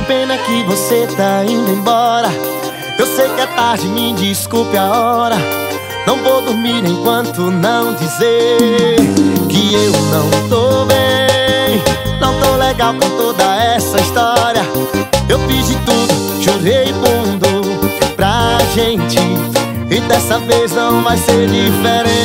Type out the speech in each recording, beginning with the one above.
pena que você tá indo embora. Eu sei que é tarde, me desculpe a hora. Não vou dormir enquanto não dizer que eu não tô bem. Não tô legal com toda essa história. Eu fiz de tudo, jurei mundo pra gente, e dessa vez não vai ser diferente.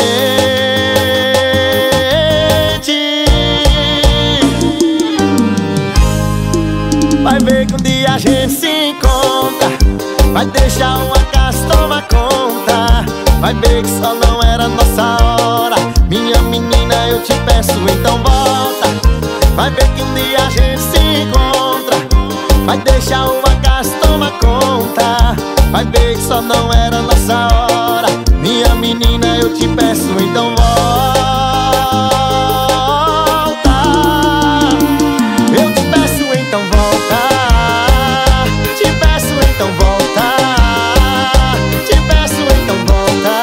Vai ver que um dia a gente se encontra. Vai deixar o acaso tomar conta. Vai ver que só não era nossa hora. Minha menina, eu te peço, então volta. Vai ver que um dia a gente se encontra. Vai deixar o acaso tomar conta. Vai ver que só não era nossa hora. Minha menina, eu te peço, então volta. Eu te peço, então volta. Te peço, então volta. Te peço, então volta.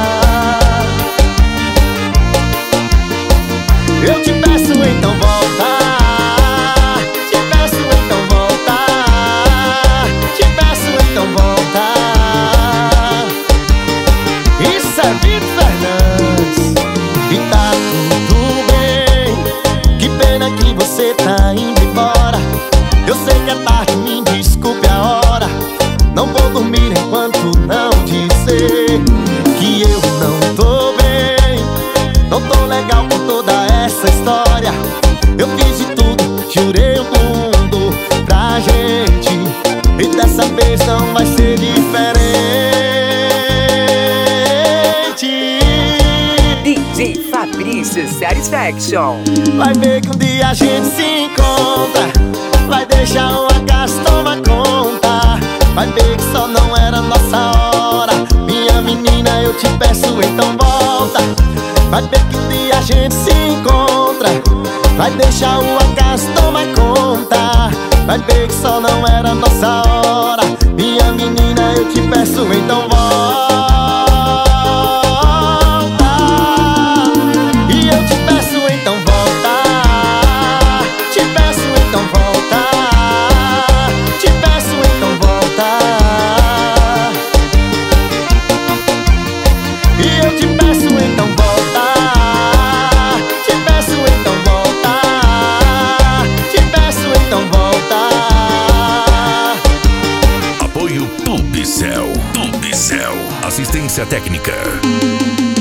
Eu te peço, então volta. Te peço, então volta. Te peço, então volta. Isso é Vitor Fernandes e tá tudo bem. Que pena que você tá indo embora. Eu sei que é tarde, me desculpe a hora. Não vou dormir enquanto não dizer que eu não tô bem. Não tô legal com toda essa história. Eu fiz de tudo, jurei o mundo pra gente, e dessa vez não vai ser diferente. DJ Fabrício Satisfaction. Vai ver que um dia a gente se encontra. Vai deixar o acaso tomar conta. Vai ver que só não era nossa hora. Minha menina, eu te peço, então volta. Vai ver que um dia a gente se encontra. Vai deixar o acaso tomar conta. Vai ver que só não era nossa hora. Minha menina, eu te peço, então volta. E eu te peço, então volta. Te peço, então volta. Te peço, então volta. E eu te peço, então volta. Te peço, então volta. Te peço, então volta. Apoio Tubicel. Assistência técnica.